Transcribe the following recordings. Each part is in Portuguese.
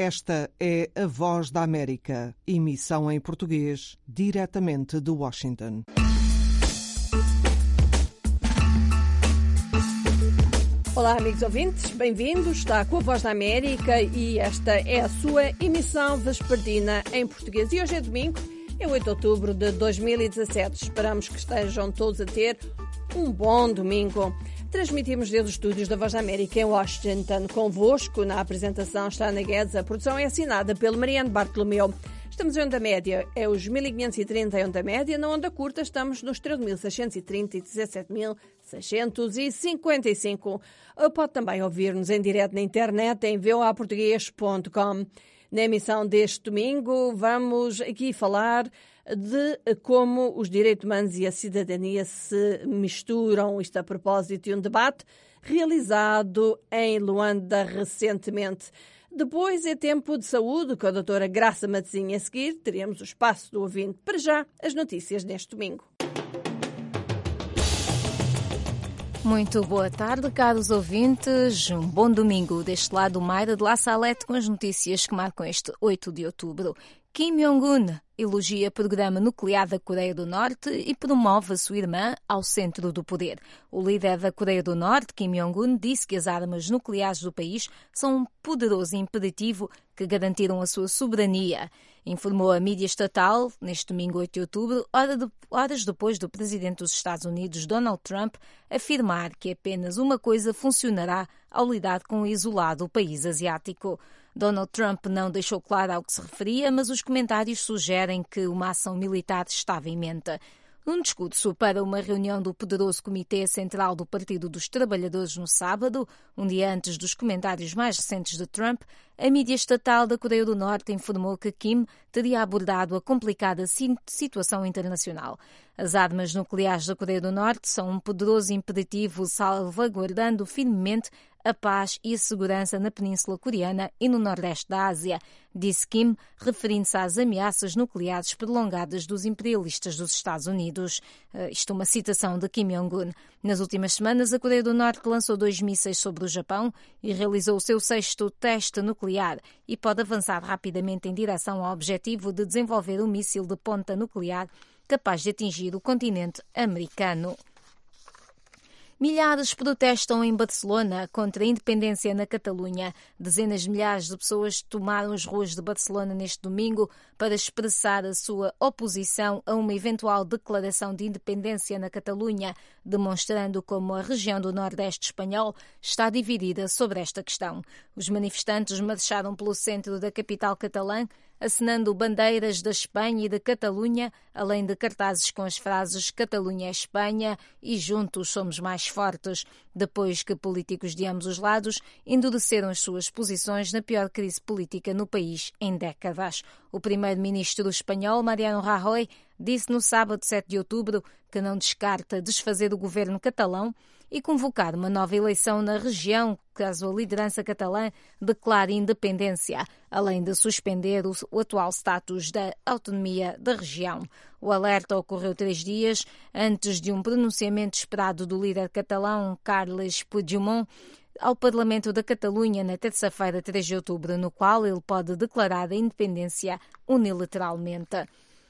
Esta é a Voz da América, emissão em português, diretamente de Washington. Olá, amigos ouvintes, bem-vindos. Está com a Voz da América e esta é a sua emissão vespertina em português. E hoje é domingo, é 8 de outubro de 2017. Esperamos que estejam todos a ter um bom domingo. Transmitimos desde os estúdios da Voz da América em Washington. Convosco, na apresentação está Ana Guedes. A produção é assinada pelo Mariano Bartolomeu. Estamos em onda média, é os 1530 em onda média. Na onda curta estamos nos 13.630 e 17.655. Pode também ouvir-nos em direto na internet em voaportugues.com. Na emissão deste domingo vamos aqui falar de como os direitos humanos e a cidadania se misturam. Isto a propósito de um debate realizado em Luanda recentemente. Depois é tempo de saúde com a doutora Graça Matezinha. A seguir teremos o espaço do ouvinte. Para já, as notícias deste domingo. Muito boa tarde, caros ouvintes. Um bom domingo. Deste lado, Mayra de La Salette com as notícias que marcam este 8 de outubro. Kim Jong-un elogia programa nuclear da Coreia do Norte e promove a sua irmã ao centro do poder. O líder da Coreia do Norte, Kim Jong-un, disse que as armas nucleares do país são um poderoso imperativo que garantiram a sua soberania. Informou a mídia estatal, neste domingo 8 de outubro, horas depois do presidente dos Estados Unidos, Donald Trump, afirmar que apenas uma coisa funcionará ao lidar com o isolado país asiático. Donald Trump não deixou claro ao que se referia, mas os comentários sugerem que uma ação militar estava em mente. Num discurso para uma reunião do poderoso Comitê Central do Partido dos Trabalhadores no sábado, um dia antes dos comentários mais recentes de Trump, a mídia estatal da Coreia do Norte informou que Kim teria abordado a complicada situação internacional. As armas nucleares da Coreia do Norte são um poderoso imperativo salvaguardando firmemente a paz e a segurança na Península Coreana e no Nordeste da Ásia, disse Kim, referindo-se às ameaças nucleares prolongadas dos imperialistas dos Estados Unidos. Isto é uma citação de Kim Jong-un. Nas últimas semanas, a Coreia do Norte lançou 2 mísseis sobre o Japão e realizou o seu 6º teste nuclear e pode avançar rapidamente em direção ao objetivo de desenvolver um míssil de ponta nuclear capaz de atingir o continente americano. Milhares protestam em Barcelona contra a independência na Catalunha. Dezenas de milhares de pessoas tomaram as ruas de Barcelona neste domingo para expressar a sua oposição a uma eventual declaração de independência na Catalunha, demonstrando como a região do Nordeste espanhol está dividida sobre esta questão. Os manifestantes marcharam pelo centro da capital catalã, acenando bandeiras da Espanha e da Catalunha, além de cartazes com as frases Catalunha é Espanha e Juntos somos mais fortes, depois que políticos de ambos os lados endureceram as suas posições na pior crise política no país em décadas. O primeiro-ministro espanhol, Mariano Rajoy, disse no sábado 7 de outubro que não descarta desfazer o governo catalão e convocar uma nova eleição na região, caso a liderança catalã declare independência, além de suspender o atual status da autonomia da região. O alerta ocorreu 3 dias antes de um pronunciamento esperado do líder catalão, Carles Puigdemont, ao Parlamento da Catalunha na terça-feira, 3 de outubro, no qual ele pode declarar a independência unilateralmente.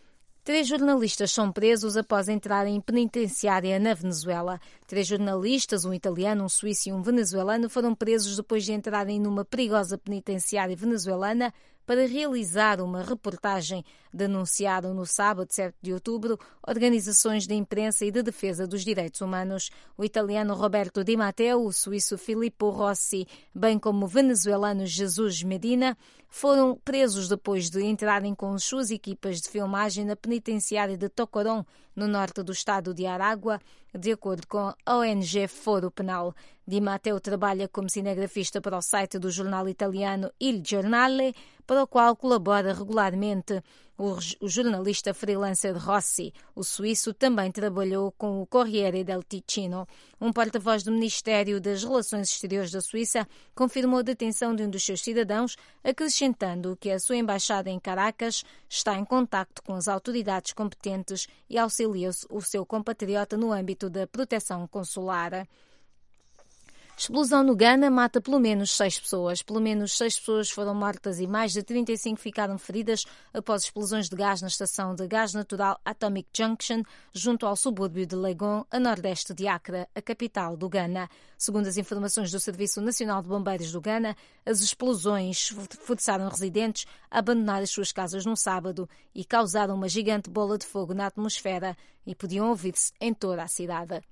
3 jornalistas são presos após entrarem em penitenciária na Venezuela. 3 jornalistas, um italiano, um suíço e um venezuelano, foram presos depois de entrarem numa perigosa penitenciária venezuelana para realizar uma reportagem. Denunciaram no sábado, 7 de outubro, organizações de imprensa e de defesa dos direitos humanos. O italiano Roberto Di Matteo, o suíço Filippo Rossi, bem como o venezuelano Jesus Medina, foram presos depois de entrarem com as suas equipas de filmagem na penitenciária de Tocorón, no norte do estado de Aragua, de acordo com a ONG Foro Penal. Di Matteo trabalha como cinegrafista para o site do jornal italiano Il Giornale, para o qual colabora regularmente. O jornalista freelancer Rossi, o suíço, também trabalhou com o Corriere del Ticino. Um porta-voz do Ministério das Relações Exteriores da Suíça confirmou a detenção de um dos seus cidadãos, acrescentando que a sua embaixada em Caracas está em contacto com as autoridades competentes e auxilia o seu compatriota no âmbito da proteção consular. Explosão no Ghana mata pelo menos 6 pessoas. Pelo menos 6 pessoas foram mortas e mais de 35 ficaram feridas após explosões de gás na estação de gás natural Atomic Junction, junto ao subúrbio de Legon, a nordeste de Accra, a capital do Ghana. Segundo as informações do Serviço Nacional de Bombeiros do Ghana, as explosões forçaram residentes a abandonar as suas casas no sábado e causaram uma gigante bola de fogo na atmosfera e podiam ouvir-se em toda a cidade.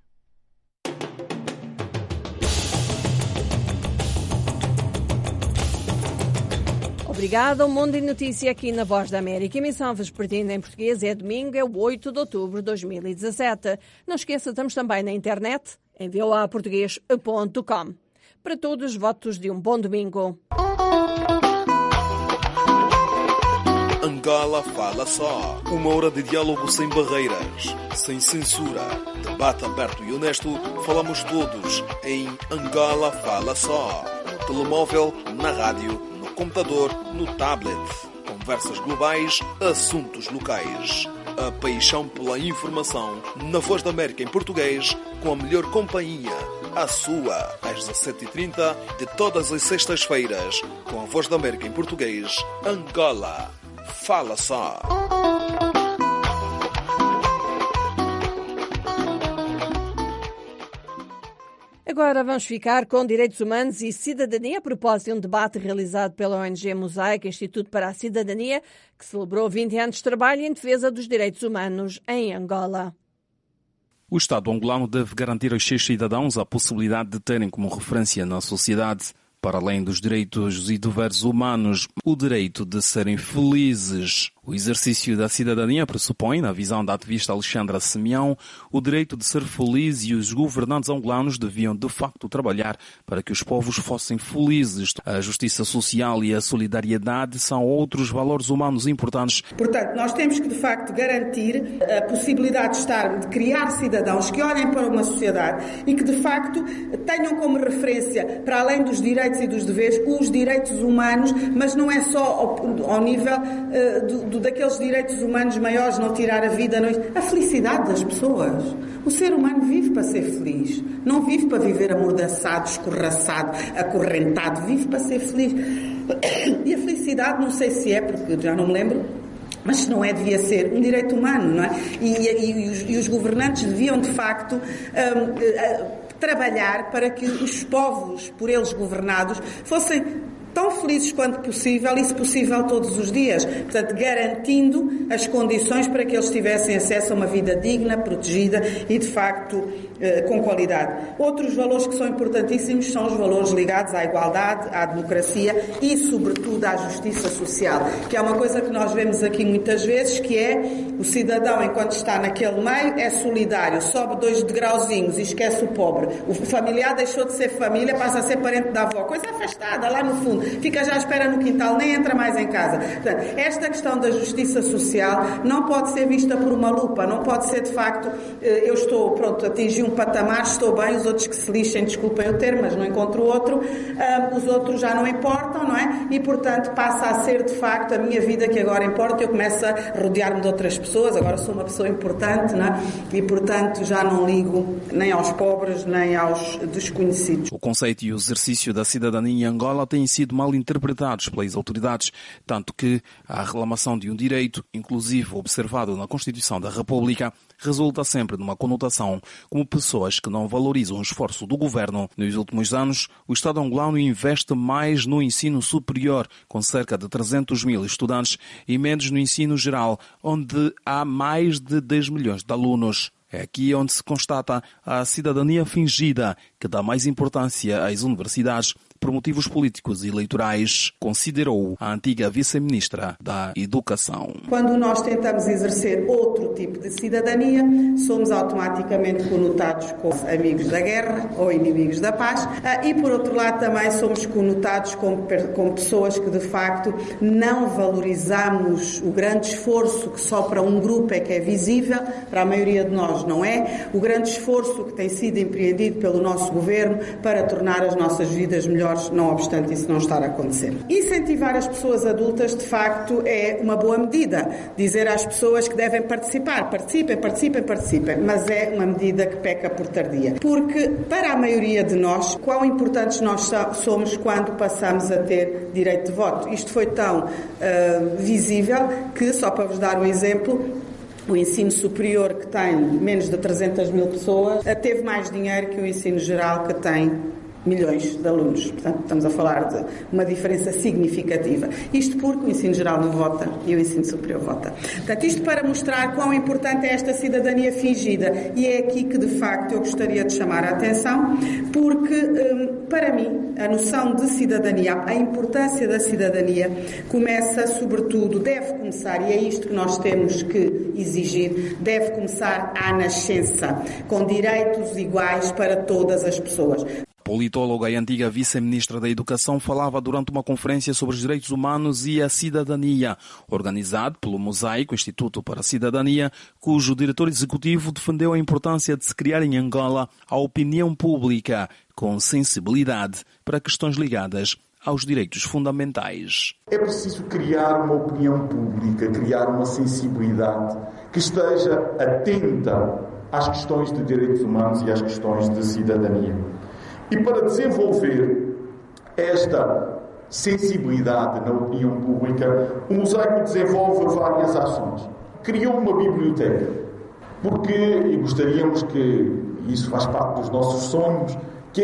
Obrigada. O Mundo em Notícia aqui na Voz da América. Emissão vespertina em português é domingo, é o 8 de outubro de 2017. Não esqueça, estamos também na internet, em voaportugues.com. Para todos, votos de um bom domingo. Angola Fala Só. 1 hora de diálogo sem barreiras, sem censura. Debate aberto e honesto. Falamos todos em Angola Fala Só. No telemóvel, na rádio, no computador, no tablet. Conversas globais, assuntos locais. A paixão pela informação na Voz da América em português, com a melhor companhia. A sua, às 17h30 de todas as sextas-feiras, com a Voz da América em português, Angola Fala Só. Agora vamos ficar com direitos humanos e cidadania a propósito de um debate realizado pela ONG Mosaico, Instituto para a Cidadania, que celebrou 20 anos de trabalho em defesa dos direitos humanos em Angola. O Estado angolano deve garantir aos seus cidadãos a possibilidade de terem como referência na sociedade, para além dos direitos e deveres humanos, o direito de serem felizes. O exercício da cidadania pressupõe, na visão da ativista Alexandra Simeão, o direito de ser feliz e os governantes angolanos deviam de facto trabalhar para que os povos fossem felizes. A justiça social e a solidariedade são outros valores humanos importantes. Portanto, nós temos que de facto garantir a possibilidade de criar cidadãos que olhem para uma sociedade e que de facto tenham como referência, para além dos direitos e dos deveres, os direitos humanos, mas não é só ao nível daqueles direitos humanos maiores, não tirar a vida, a felicidade das pessoas. O ser humano vive para ser feliz, não vive para viver amordaçado, escorraçado, acorrentado, vive para ser feliz. E a felicidade, não sei se é, porque já não me lembro, mas se não é, devia ser um direito humano, não é? E os governantes deviam, de facto, trabalhar para que os povos, por eles governados, fossem tão felizes quanto possível e, se possível, todos os dias. Portanto, garantindo as condições para que eles tivessem acesso a uma vida digna, protegida e, de facto, com qualidade. Outros valores que são importantíssimos são os valores ligados à igualdade, à democracia e, sobretudo, à justiça social, que é uma coisa que nós vemos aqui muitas vezes, que é o cidadão, enquanto está naquele meio, é solidário, sobe 2 degrauzinhos e esquece o pobre. O familiar deixou de ser família, passa a ser parente da avó. Coisa afastada, lá no fundo. Fica já à espera no quintal, nem entra mais em casa. Portanto, esta questão da justiça social não pode ser vista por uma lupa, não pode ser de facto, eu estou, pronto, atingi um patamar, estou bem, os outros que se lixem, desculpem o termo, mas não encontro outro, os outros já não importam, não é? E, portanto, passa a ser de facto a minha vida que agora importa, eu começo a rodear-me de outras pessoas, agora sou uma pessoa importante, não é? E, portanto, já não ligo nem aos pobres, nem aos desconhecidos. O conceito e o exercício da cidadania em Angola têm sido mal interpretados pelas autoridades, tanto que a reclamação de um direito, inclusive observado na Constituição da República, resulta sempre numa conotação como pessoas que não valorizam o esforço do governo. Nos últimos anos, o Estado angolano investe mais no ensino superior, com cerca de 300 mil estudantes, e menos no ensino geral, onde há mais de 10 milhões de alunos. É aqui onde se constata a cidadania fingida, que dá mais importância às universidades por motivos políticos e eleitorais, considerou a antiga vice-ministra da Educação. Quando nós tentamos exercer outro tipo de cidadania, somos automaticamente conotados como amigos da guerra ou inimigos da paz, e por outro lado também somos conotados como pessoas que de facto não valorizamos o grande esforço que só para um grupo é que é visível, para a maioria de nós não é, o grande esforço que tem sido empreendido pelo nosso governo para tornar as nossas vidas melhores melhores, não obstante isso não estar a acontecer. Incentivar as pessoas adultas, de facto, é uma boa medida. Dizer às pessoas que devem participar, participem, mas é uma medida que peca por tardia. Porque, para a maioria de nós, quão importantes nós somos quando passamos a ter direito de voto. Isto foi tão visível que, só para vos dar um exemplo, o ensino superior, que tem menos de 300 mil pessoas, teve mais dinheiro que o ensino geral, que tem milhões de alunos. Portanto, estamos a falar de uma diferença significativa. Isto porque o ensino geral não vota e o ensino superior vota. Portanto, isto para mostrar quão importante é esta cidadania fingida. E é aqui que, de facto, eu gostaria de chamar a atenção, porque, para mim, a noção de cidadania, a importância da cidadania, começa, sobretudo, deve começar, e é isto que nós temos que exigir, deve começar à nascença, com direitos iguais para todas as pessoas. A politóloga e antiga vice-ministra da Educação falava durante uma conferência sobre os direitos humanos e a cidadania, organizado pelo Mosaico Instituto para a Cidadania, cujo diretor executivo defendeu a importância de se criar em Angola a opinião pública com sensibilidade para questões ligadas aos direitos fundamentais. É preciso criar uma opinião pública, criar uma sensibilidade que esteja atenta às questões de direitos humanos e às questões de cidadania. E para desenvolver esta sensibilidade na opinião pública, o Mosaico desenvolve várias ações. Criou uma biblioteca, porque, e gostaríamos que isso faz parte dos nossos sonhos, que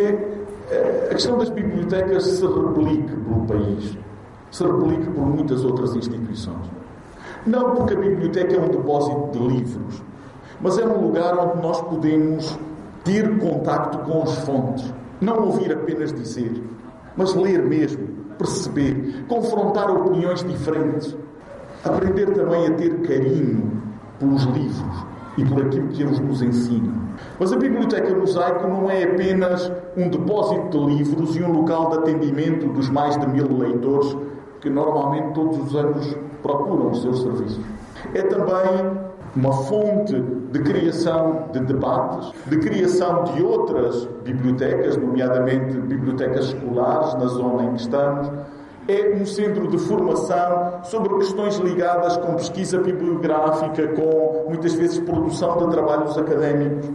a questão das bibliotecas se replique pelo país, se replique por muitas outras instituições. Não porque a biblioteca é um depósito de livros, mas é um lugar onde nós podemos ter contacto com as fontes. Não ouvir apenas dizer, mas ler mesmo, perceber, confrontar opiniões diferentes, aprender também a ter carinho pelos livros e por aquilo que eles nos ensinam. Mas a Biblioteca Mosaico não é apenas um depósito de livros e um local de atendimento dos mais de 1000 leitores que normalmente todos os anos procuram os seus serviços. É também uma fonte de criação de debates, de criação de outras bibliotecas, nomeadamente bibliotecas escolares na zona em que estamos. É um centro de formação sobre questões ligadas com pesquisa bibliográfica, com muitas vezes produção de trabalhos académicos.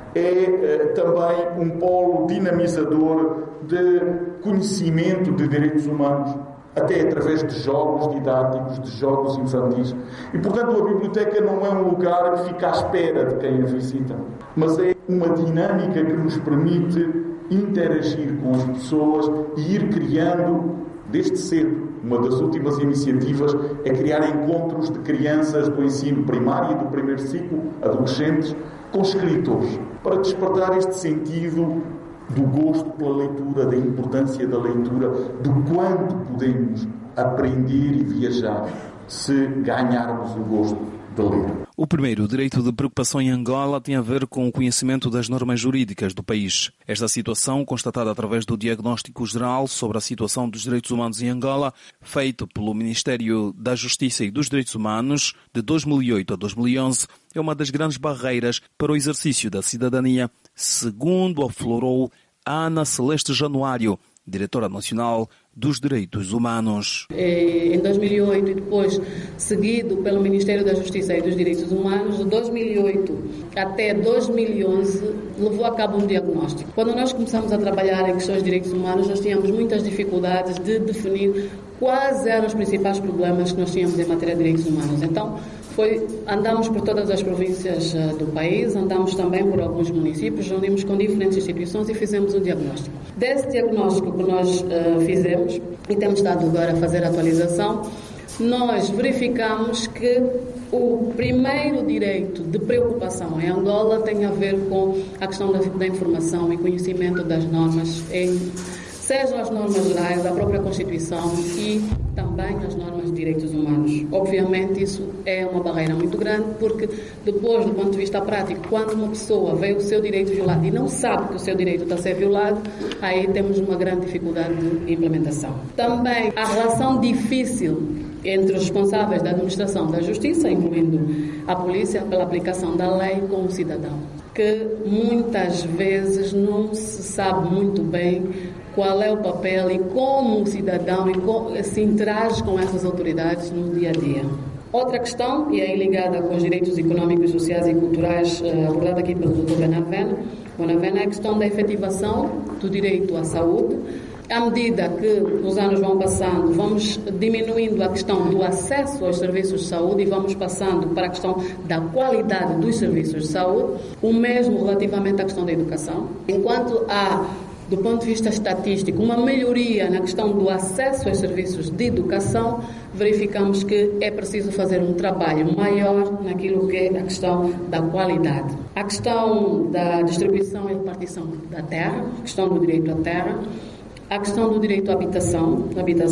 É também um polo dinamizador de conhecimento de direitos humanos, até através de jogos didáticos, de jogos infantis. E, portanto, a biblioteca não é um lugar que fica à espera de quem a visita, mas é uma dinâmica que nos permite interagir com as pessoas e ir criando, desde cedo. Uma das últimas iniciativas é criar encontros de crianças do ensino primário e do primeiro ciclo, adolescentes, com escritores, para despertar este sentido do gosto pela leitura, da importância da leitura, do quanto podemos aprender e viajar se ganharmos o gosto de ler. O primeiro direito de preocupação em Angola tem a ver com o conhecimento das normas jurídicas do país. Esta situação, constatada através do Diagnóstico Geral sobre a situação dos direitos humanos em Angola, feito pelo Ministério da Justiça e dos Direitos Humanos, de 2008 a 2011, é uma das grandes barreiras para o exercício da cidadania, segundo aflorou Ana Celeste Januário, diretora nacional dos Direitos Humanos. Em 2008 e depois seguido pelo Ministério da Justiça e dos Direitos Humanos, de 2008 até 2011, levou a cabo um diagnóstico. Quando nós começamos a trabalhar em questões de direitos humanos, nós tínhamos muitas dificuldades de definir quais eram os principais problemas que nós tínhamos em matéria de direitos humanos. Então, andamos por todas as províncias do país, andamos também por alguns municípios, reunimos com diferentes instituições e fizemos um diagnóstico. Desse diagnóstico que nós fizemos, e temos estado agora a fazer a atualização, nós verificamos que o primeiro direito de preocupação em Angola tem a ver com a questão da informação e conhecimento das normas, sejam as normas gerais, a própria Constituição e também as normas de direitos humanos. Obviamente isso é uma barreira muito grande, porque depois, do ponto de vista prático, quando uma pessoa vê o seu direito violado e não sabe que o seu direito está a ser violado, aí temos uma grande dificuldade de implementação. Também a relação difícil entre os responsáveis da administração da justiça, incluindo a polícia, pela aplicação da lei com o cidadão, que muitas vezes não se sabe muito bem qual é o papel e como o cidadão se interage com essas autoridades no dia a dia. Outra questão, e aí ligada com os direitos econômicos, sociais e culturais, abordada aqui pelo Dr. Bonavena, é a questão da efetivação do direito à saúde. À medida que os anos vão passando, vamos diminuindo a questão do acesso aos serviços de saúde e vamos passando para a questão da qualidade dos serviços de saúde, o mesmo relativamente à questão da educação. Enquanto há, do ponto de vista estatístico, uma melhoria na questão do acesso aos serviços de educação, verificamos que é preciso fazer um trabalho maior naquilo que é a questão da qualidade. A questão da distribuição e repartição da terra, a questão do direito à terra, a questão do direito à habitação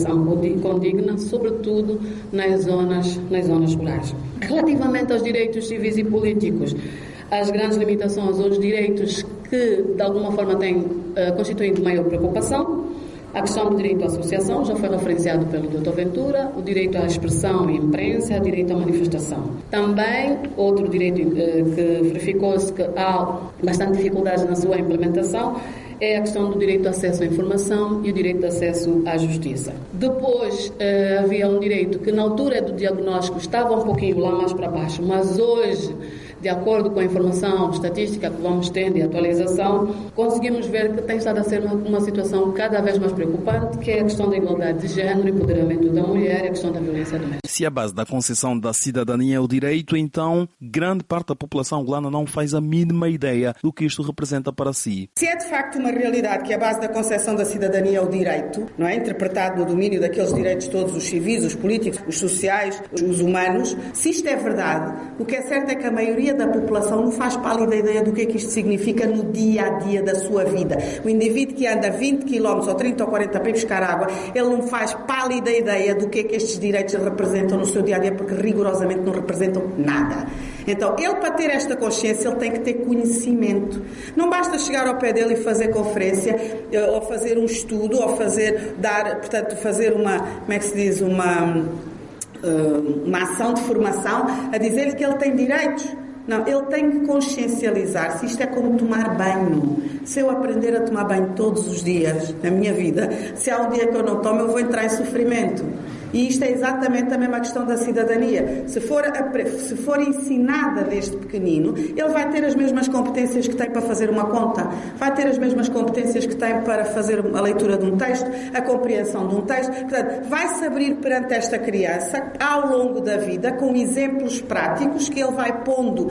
condigna, sobretudo nas zonas rurais. Relativamente aos direitos civis e políticos, as grandes limitações aos direitos que, de alguma forma, constituem de maior preocupação, a questão do direito à associação, já foi referenciado pelo Dr. Ventura, o direito à expressão e imprensa, o direito à manifestação. Também, outro direito que verificou-se que há bastante dificuldades na sua implementação, é a questão do direito de acesso à informação e o direito de acesso à justiça. Depois, havia um direito que na altura do diagnóstico estava um pouquinho lá mais para baixo, mas hoje, de acordo com a informação estatística que vamos tendo e atualização, conseguimos ver que tem estado a ser uma situação cada vez mais preocupante, que é a questão da igualdade de género, empoderamento da mulher e a questão da violência doméstica. Se a base da concessão da cidadania é o direito, então grande parte da população angolana não faz a mínima ideia do que isto representa para si. Se é de facto uma realidade que a base da concessão da cidadania é o direito, não é? Interpretado no domínio daqueles direitos todos, os civis, os políticos, os sociais, os humanos, se isto é verdade, o que é certo é que a maioria da população não faz pálida ideia do que é que isto significa no dia-a-dia da sua vida. O indivíduo que anda 20 km ou 30 ou 40 para ir buscar água, ele não faz pálida ideia do que é que estes direitos representam no seu dia-a-dia, porque rigorosamente não representam nada. Então, ele, para ter esta consciência, ele tem que ter conhecimento. Não basta chegar ao pé dele e fazer conferência, ou fazer um estudo, ou fazer uma ação de formação a dizer-lhe que ele tem direitos. Não, ele tem que consciencializar-se. Isto é como tomar banho. Se eu aprender a tomar banho todos os dias na minha vida, se há um dia que eu não tomo, eu vou entrar em sofrimento. E isto é exatamente a mesma questão da cidadania. Se for ensinada desde pequenino, ele vai ter as mesmas competências que tem para fazer uma conta, vai ter as mesmas competências que tem para fazer a leitura de um texto, a compreensão de um texto. Portanto, vai-se abrir perante esta criança ao longo da vida com exemplos práticos que ele vai pondo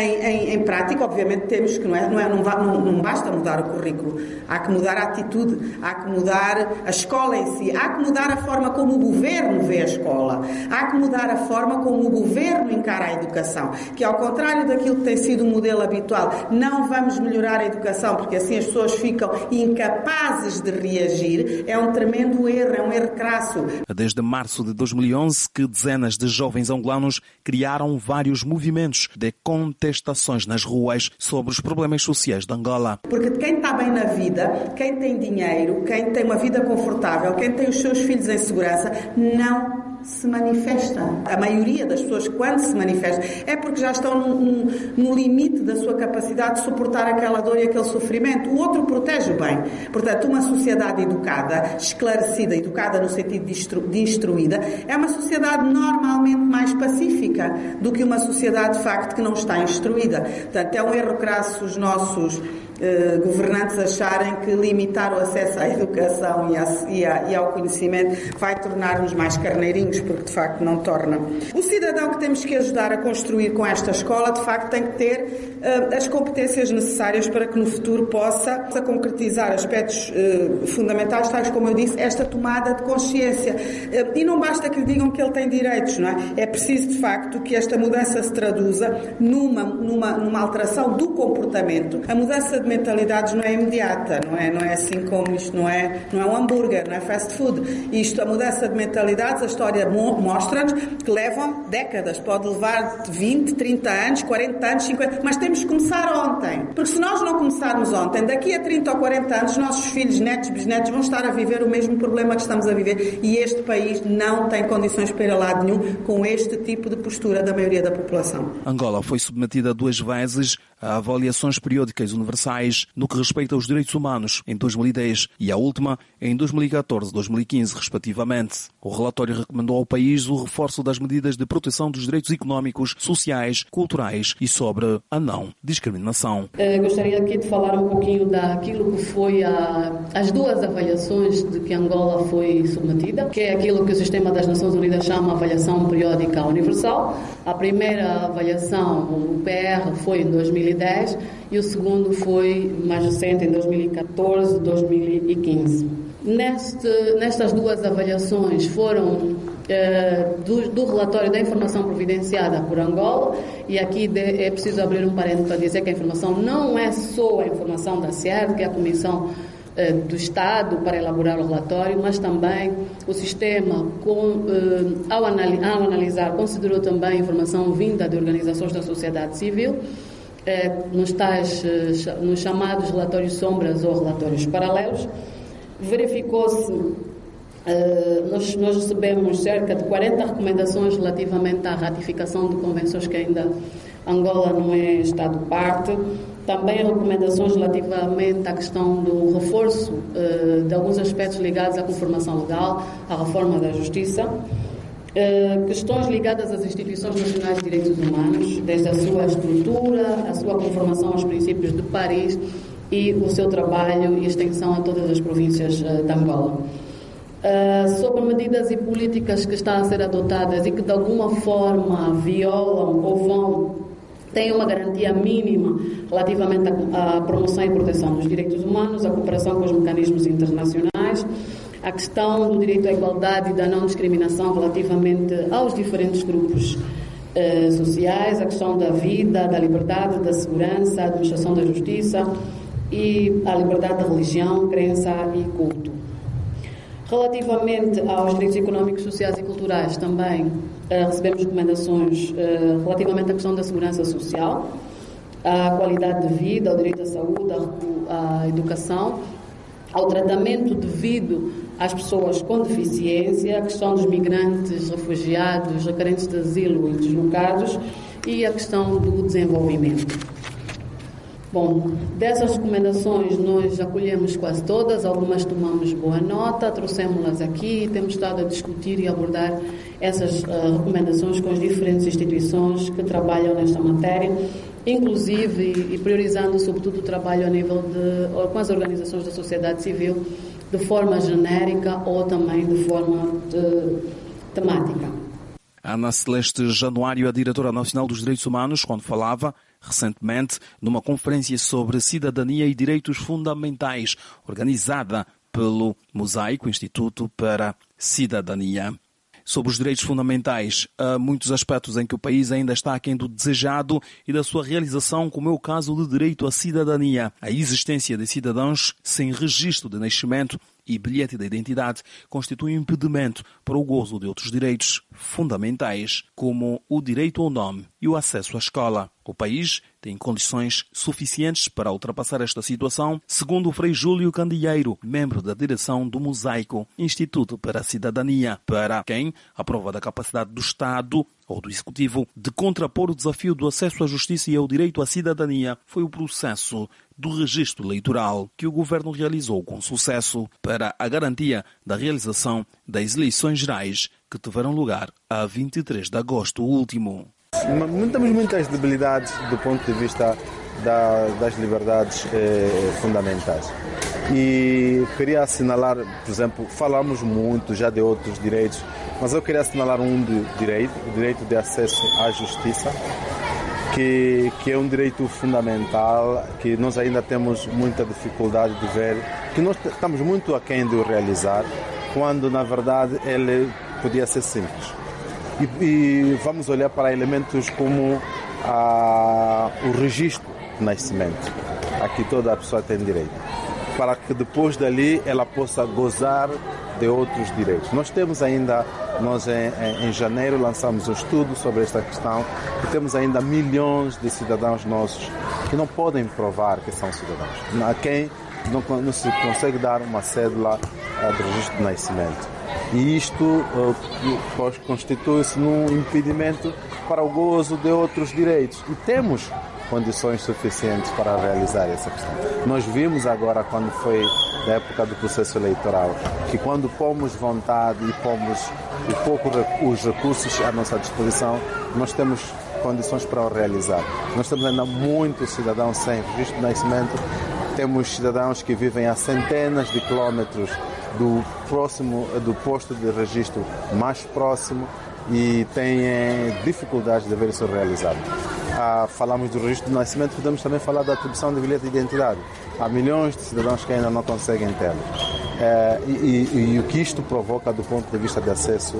em prática. Obviamente temos que, não basta mudar o currículo, há que mudar a atitude, há que mudar a escola em si, há que mudar a forma como o governo vê a escola. Há que mudar a forma como o governo encara a educação, que ao contrário daquilo que tem sido o modelo habitual, não vamos melhorar a educação porque assim as pessoas ficam incapazes de reagir, é um tremendo erro, é um erro crasso. Desde março de 2011 que dezenas de jovens angolanos criaram vários movimentos de contestações nas ruas sobre os problemas sociais de Angola. Porque quem está bem na vida, quem tem dinheiro, quem tem uma vida confortável, quem tem os seus filhos em segurança, não se manifesta. A maioria das pessoas, quando se manifestam, é porque já estão no limite da sua capacidade de suportar aquela dor e aquele sofrimento. O outro protege o bem. Portanto, uma sociedade educada, esclarecida, educada no sentido de instruída, é uma sociedade normalmente mais pacífica do que uma sociedade, de facto, que não está instruída. Portanto, é um erro crasso os nossos governantes acharem que limitar o acesso à educação e ao conhecimento vai tornar-nos mais carneirinhos, porque de facto não torna. O cidadão que temos que ajudar a construir com esta escola, de facto, tem que ter as competências necessárias para que no futuro possa concretizar aspectos fundamentais, tais como eu disse, esta tomada de consciência. E não basta que lhe digam que ele tem direitos, não é? É preciso, de facto, que esta mudança se traduza numa alteração do comportamento. A mudança de mentalidades não é imediata, não é assim como isto não é um hambúrguer, não é fast food. A mudança de mentalidades, a história história mostra-nos que levam décadas, pode levar 20, 30 anos, 40 anos, 50, mas temos que começar ontem. Porque se nós não começarmos ontem, daqui a 30 ou 40 anos, os nossos filhos, netos, bisnetos vão estar a viver o mesmo problema que estamos a viver, e este país não tem condições para ir a lado nenhum com este tipo de postura da maioria da população. Angola foi submetida 2 vezes a avaliações periódicas universais no que respeita aos direitos humanos, em 2010 e a última em 2014 e 2015, respectivamente. O relatório recomendou ao país o reforço das medidas de proteção dos direitos económicos, sociais, culturais e sobre a não discriminação. Gostaria aqui de falar um pouquinho daquilo que foi as 2 avaliações de que Angola foi submetida, que é aquilo que o Sistema das Nações Unidas chama avaliação periódica universal. A primeira avaliação, o PR, foi em 2010 e o segundo foi mais recente, em 2014 e 2015. Nestas 2 avaliações foram do relatório da informação providenciada por Angola, e aqui é preciso abrir um parênteses para dizer que a informação não é só a informação da CIED, que é a Comissão do Estado para elaborar o relatório, mas também o sistema, ao analisar, considerou também informação vinda de organizações da sociedade civil, nos chamados relatórios sombras ou relatórios paralelos. Verificou-se, nós recebemos cerca de 40 recomendações relativamente à ratificação de convenções que ainda Angola não é Estado-parte, também recomendações relativamente à questão do reforço de alguns aspectos ligados à conformação legal, à reforma da justiça, questões ligadas às instituições nacionais de direitos humanos, desde a sua estrutura, a sua conformação aos princípios de Paris e o seu trabalho e extensão a todas as províncias de Angola. Sobre medidas e políticas que estão a ser adotadas e que de alguma forma violam ou têm uma garantia mínima relativamente à promoção e proteção dos direitos humanos, a cooperação com os mecanismos internacionais, a questão do direito à igualdade e da não discriminação relativamente aos diferentes grupos sociais, a questão da vida, da liberdade, da segurança, a administração da justiça e a liberdade de religião, crença e culto. Relativamente aos direitos económicos, sociais e culturais, também recebemos recomendações relativamente à questão da segurança social, à qualidade de vida, ao direito à saúde, à educação, ao tratamento devido às pessoas com deficiência, a questão dos migrantes, refugiados, requerentes de asilo e deslocados e a questão do desenvolvimento. Bom, dessas recomendações nós acolhemos quase todas, algumas tomamos boa nota, trouxemos-las aqui e temos estado a discutir e abordar essas recomendações com as diferentes instituições que trabalham nesta matéria, inclusive e priorizando sobretudo o trabalho a nível com as organizações da sociedade civil de forma genérica ou também de forma temática. Ana Celeste Januário, a diretora nacional dos direitos humanos, quando falava recentemente numa conferência sobre cidadania e direitos fundamentais, organizada pelo Mosaico, Instituto para Cidadania. Sobre os direitos fundamentais, há muitos aspectos em que o país ainda está aquém do desejado e da sua realização, como é o caso do direito à cidadania. A existência de cidadãos sem registro de nascimento e bilhete de identidade constitui um impedimento para o gozo de outros direitos fundamentais, como o direito ao nome e o acesso à escola. O país tem condições suficientes para ultrapassar esta situação, segundo o Frei Júlio Candeeiro, membro da direção do Mosaico, Instituto para a Cidadania, para quem a prova da capacidade do Estado ou do Executivo de contrapor o desafio do acesso à justiça e ao direito à cidadania foi o processo do registro eleitoral que o governo realizou com sucesso para a garantia da realização das eleições gerais que tiveram lugar a 23 de agosto último. Temos muitas debilidades do ponto de vista das liberdades fundamentais. E queria assinalar, por exemplo, falamos muito já de outros direitos, mas eu queria assinalar o direito de acesso à justiça, que é um direito fundamental, que nós ainda temos muita dificuldade de ver, que nós estamos muito aquém de o realizar, quando na verdade ele podia ser simples. E vamos olhar para elementos como o registro de nascimento, a que toda a pessoa tem direito, para que depois dali ela possa gozar de outros direitos. Nós em janeiro lançamos um estudo sobre esta questão e temos ainda milhões de cidadãos nossos que não podem provar que são cidadãos, a quem não se consegue dar uma cédula de registro de nascimento. E isto constitui-se num impedimento para o gozo de outros direitos. E temos condições suficientes para realizar essa questão. Nós vimos agora, quando foi da época do processo eleitoral, que quando pomos vontade e pomos os recursos à nossa disposição, nós temos condições para o realizar. Nós temos ainda muitos cidadãos sem registro de nascimento, temos cidadãos que vivem a centenas de quilómetros do posto de registro mais próximo e têm dificuldades de ver isso realizado. Falamos do registro de nascimento, podemos também falar da atribuição de bilhete de identidade. Há milhões de cidadãos que ainda não conseguem tê-lo. E o que isto provoca do ponto de vista de acesso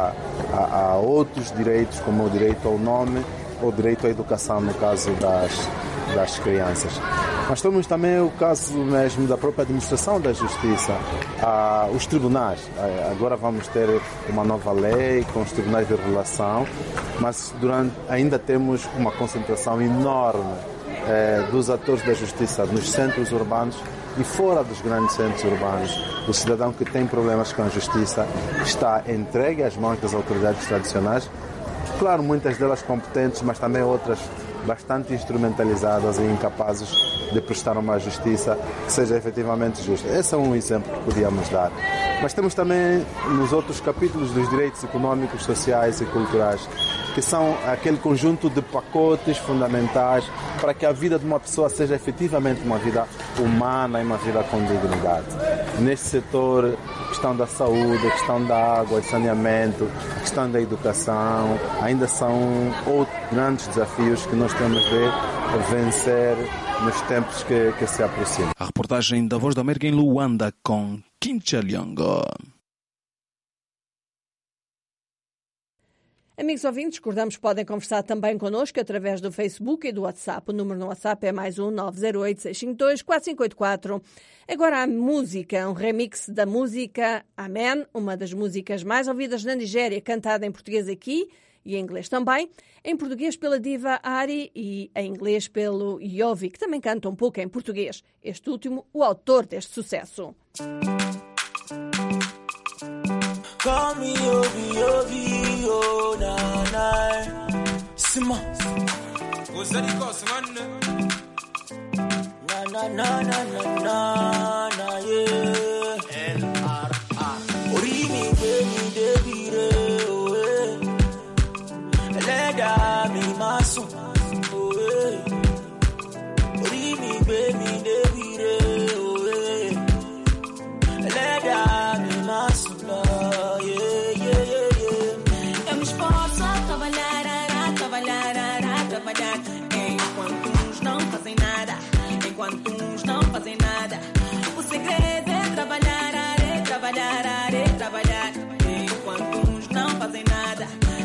a outros direitos, como o direito ao nome ou o direito à educação, no caso das crianças. Mas temos também o caso mesmo da própria administração da justiça, os tribunais. Agora vamos ter uma nova lei com os tribunais de relação, mas ainda temos uma concentração enorme dos atores da justiça nos centros urbanos e fora dos grandes centros urbanos. O cidadão que tem problemas com a justiça está entregue às mãos das autoridades tradicionais, claro, muitas delas competentes, mas também outras bastante instrumentalizadas e incapazes de prestar uma justiça que seja efetivamente justa. Esse é um exemplo que podíamos dar. Mas temos também nos outros capítulos dos direitos econômicos, sociais e culturais, que são aquele conjunto de pacotes fundamentais para que a vida de uma pessoa seja efetivamente uma vida humana e uma vida com dignidade. Neste setor, a questão da saúde, a questão da água e saneamento, a questão da educação, ainda são outros grandes desafios que nós temos de vencer nos tempos que se aproximam. A reportagem da Voz da América em Luanda com Kincha Liongo. Amigos ouvintes, recordamos que podem conversar também connosco através do Facebook e do WhatsApp. O número no WhatsApp é +1 908 652 4584. Agora a música, um remix da música Amen, uma das músicas mais ouvidas na Nigéria, cantada em português aqui e em inglês também. Em português pela diva Ari e em inglês pelo Yovi, que também canta um pouco em português. Este último, o autor deste sucesso. Call me Yovi, oh, na. Sima. Ozari kosi wanne. Na, yeah. LRR. Orimi bemi debire, oh, Leda mi masu, oh, Orimi bemi debire, oh, Leda mi masu. Enquanto uns não fazem nada, o segredo é trabalhar. Enquanto uns não fazem nada,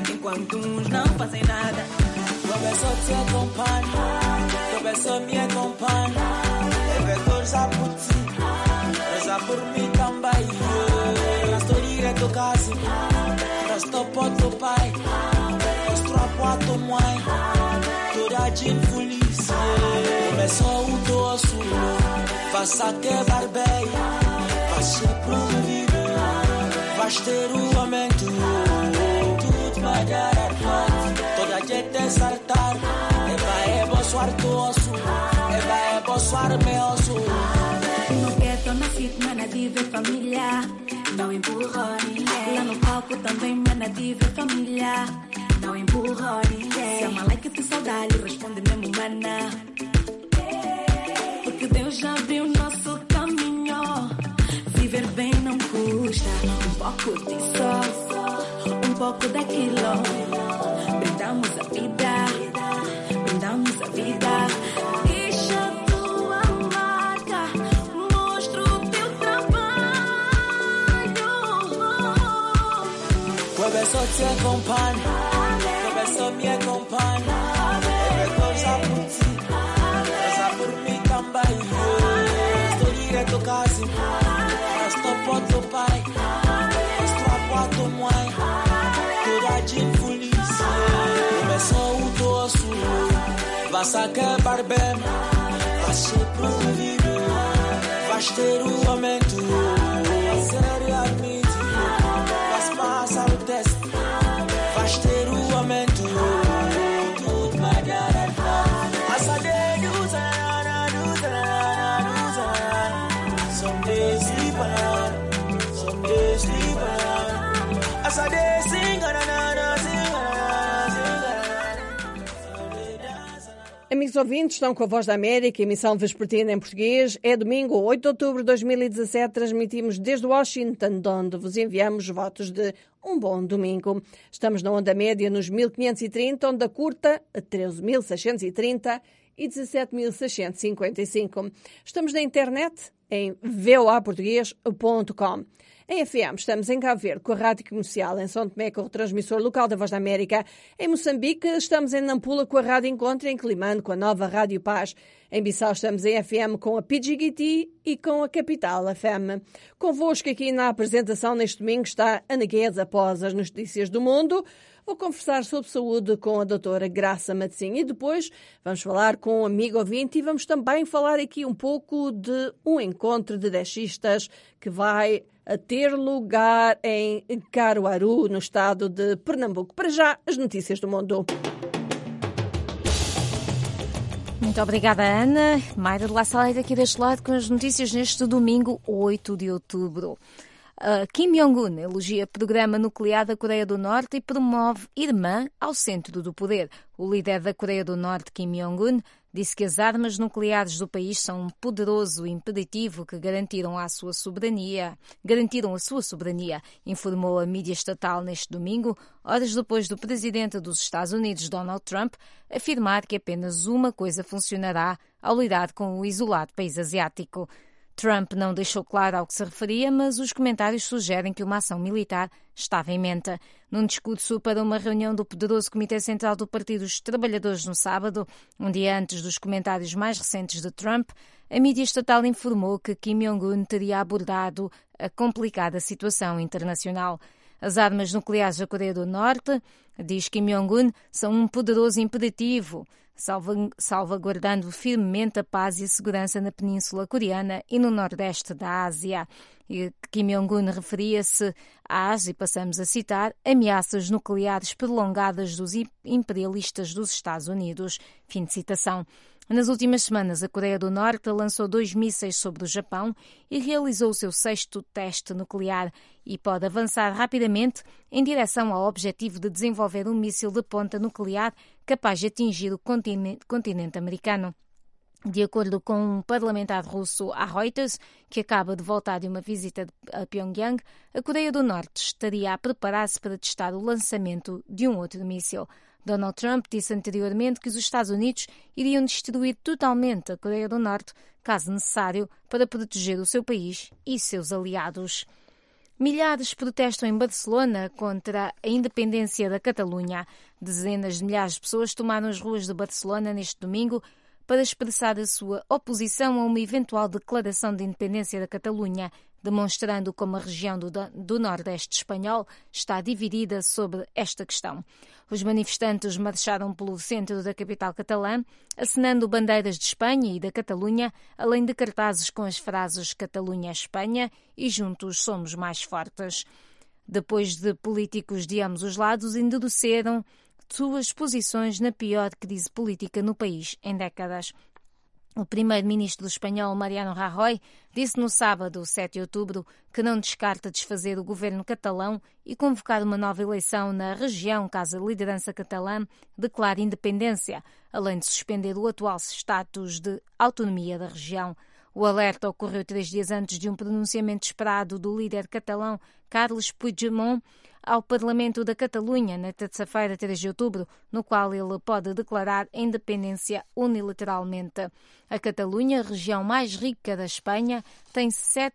Professor te acompanha, professor me acompanha. Efetor já por ti, já por mim também. Estou direto casa, estou por teu pai, estou a tua mãe, toda a gente feliz. Começou o doce, faça quebrar bem, vai ser promovido, vai ter o aumento, tudo vai dar a toda a gente saltar, vai boçar doce, vai boçar meu osso. No gueto nasci, mana diva família, não empurra ninguém. Lá no palco também, mana diva família, não empurra ninguém. Se a malaika te saudade, responde mesmo, mana. Porque Deus já viu nosso caminho. Viver bem não custa. Um pouco disso, um pouco daquilo. Brindamos a vida, brindamos a vida. Deixa a tua marca, mostra o teu trabalho. Professor te acompanha, professor me acompanha. Efetor já por ti, já por mim também. Estou direto casa, estou por teu pai. Passa a acabar bem, vais ser promovido, vais ter o aumento, vai ser admitido, vais passar o teste, vais ter o aumento, tudo vai dar a volta. As adeiros, someday sleep on, someday sleep on, as I dey sing Amigos ouvintes, estão com a Voz da América, emissão vespertina em português. É domingo, 8 de outubro de 2017, transmitimos desde Washington, de onde vos enviamos votos de um bom domingo. Estamos na onda média nos 1530, onda curta a 13.630 e 17.655. Estamos na internet em voaportugues.com. Em FM, estamos em Cabo Verde, com a Rádio Comercial, em São Tomé, com o transmissor local da Voz da América. Em Moçambique, estamos em Nampula, com a Rádio Encontro, em Climane, com a nova Rádio Paz. Em Bissau, estamos em FM com a PGT e com a Capital FM. Convosco aqui na apresentação neste domingo está Ana Guedes. Após as notícias do mundo, vou conversar sobre saúde com a doutora Graça Matosinho e depois vamos falar com um amigo ouvinte e vamos também falar aqui um pouco de um encontro de dechistas que vai a ter lugar em Caruaru, no estado de Pernambuco. Para já, as notícias do mundo. Muito obrigada, Ana. Mayra de La Saleta aqui deste lado com as notícias neste domingo, 8 de outubro. Kim Jong-un elogia programa nuclear da Coreia do Norte e promove irmã ao centro do poder. O líder da Coreia do Norte, Kim Jong-un, disse que as armas nucleares do país são um poderoso impeditivo que garantiram a sua soberania, informou a mídia estatal neste domingo, horas depois do presidente dos Estados Unidos, Donald Trump, afirmar que apenas uma coisa funcionará ao lidar com o isolado país asiático. Trump não deixou claro ao que se referia, mas os comentários sugerem que uma ação militar estava em mente. Num discurso para uma reunião do poderoso Comitê Central do Partido dos Trabalhadores no sábado, um dia antes dos comentários mais recentes de Trump, a mídia estatal informou que Kim Jong-un teria abordado a complicada situação internacional. As armas nucleares da Coreia do Norte, diz Kim Jong-un, são um poderoso impeditivo, salvaguardando firmemente a paz e a segurança na Península Coreana e no Nordeste da Ásia. E Kim Jong-un referia-se às, e passamos a citar, ameaças nucleares prolongadas dos imperialistas dos Estados Unidos. Fim de citação. Nas últimas semanas, a Coreia do Norte lançou 2 mísseis sobre o Japão e realizou o seu 6º teste nuclear e pode avançar rapidamente em direção ao objetivo de desenvolver um míssil de ponta nuclear capaz de atingir o continente americano. De acordo com um parlamentar russo à Reuters, que acaba de voltar de uma visita a Pyongyang, a Coreia do Norte estaria a preparar-se para testar o lançamento de um outro míssil. Donald Trump disse anteriormente que os Estados Unidos iriam destruir totalmente a Coreia do Norte, caso necessário, para proteger o seu país e seus aliados. Milhares protestam em Barcelona contra a independência da Catalunha. Dezenas de milhares de pessoas tomaram as ruas de Barcelona neste domingo para expressar a sua oposição a uma eventual declaração de independência da Catalunha, demonstrando como a região do Nordeste espanhol está dividida sobre esta questão. Os manifestantes marcharam pelo centro da capital catalã, acenando bandeiras de Espanha e da Catalunha, além de cartazes com as frases Catalunha é Espanha e Juntos somos mais fortes. Depois de políticos de ambos os lados endureceram suas posições na pior crise política no país em décadas. O primeiro-ministro espanhol Mariano Rajoy disse no sábado, 7 de outubro, que não descarta desfazer o governo catalão e convocar uma nova eleição na região caso a liderança catalã declare independência, além de suspender o atual status de autonomia da região. O alerta ocorreu 3 dias antes de um pronunciamento esperado do líder catalão Carles Puigdemont ao Parlamento da Catalunha na terça-feira, 3 de outubro, no qual ele pode declarar a independência unilateralmente. A Catalunha, a região mais rica da Espanha, tem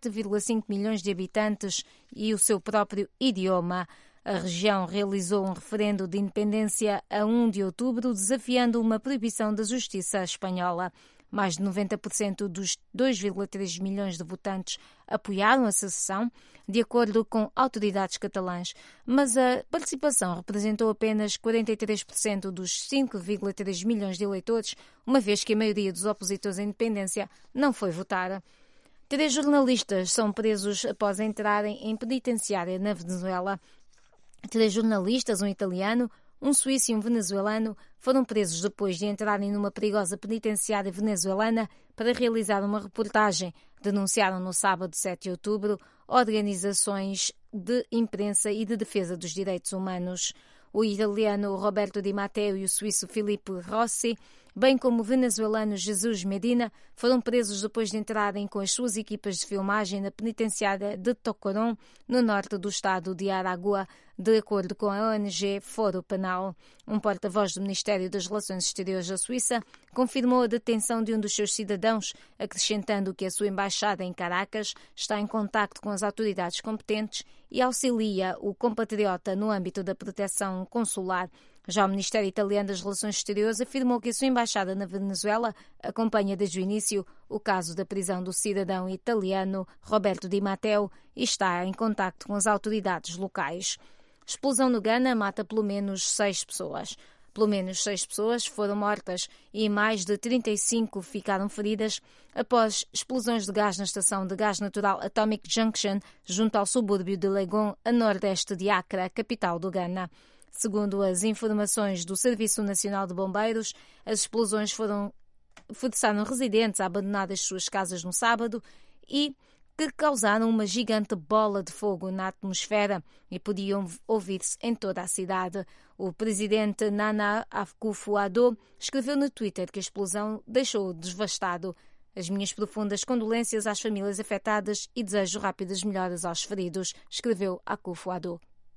7,5 milhões de habitantes e o seu próprio idioma. A região realizou um referendo de independência a 1 de outubro, desafiando uma proibição da justiça espanhola. Mais de 90% dos 2,3 milhões de votantes apoiaram a secessão, de acordo com autoridades catalãs, mas a participação representou apenas 43% dos 5,3 milhões de eleitores, uma vez que a maioria dos opositores à independência não foi votar. 3 jornalistas são presos após entrarem em penitenciária na Venezuela. 3 jornalistas, um italiano, um suíço e um venezuelano, foram presos depois de entrarem numa perigosa penitenciária venezuelana para realizar uma reportagem. Denunciaram no sábado 7 de outubro organizações de imprensa e de defesa dos direitos humanos. O italiano Roberto Di Matteo e o suíço Filipe Rossi, bem como o venezuelano Jesus Medina, foram presos depois de entrarem com as suas equipas de filmagem na penitenciária de Tocorón, no norte do estado de Aragua, de acordo com a ONG Foro Penal. Um porta-voz do Ministério das Relações Exteriores da Suíça confirmou a detenção de um dos seus cidadãos, acrescentando que a sua embaixada em Caracas está em contacto com as autoridades competentes e auxilia o compatriota no âmbito da proteção consular. Já o Ministério Italiano das Relações Exteriores afirmou que a sua embaixada na Venezuela acompanha desde o início o caso da prisão do cidadão italiano Roberto Di Matteo e está em contacto com as autoridades locais. Explosão no Ghana mata pelo menos 6 pessoas. Pelo menos 6 pessoas foram mortas e mais de 35 ficaram feridas após explosões de gás na estação de gás natural Atomic Junction, junto ao subúrbio de Legon, a nordeste de Accra, capital do Ghana. Segundo as informações do Serviço Nacional de Bombeiros, as explosões forçaram residentes a abandonar as suas casas no sábado e que causaram uma gigante bola de fogo na atmosfera e podiam ouvir-se em toda a cidade. O presidente Nana Akufo-Addo escreveu no Twitter que a explosão deixou-o devastado. As minhas profundas condolências às famílias afetadas e desejo rápidas melhoras aos feridos, escreveu Akufo-Addo.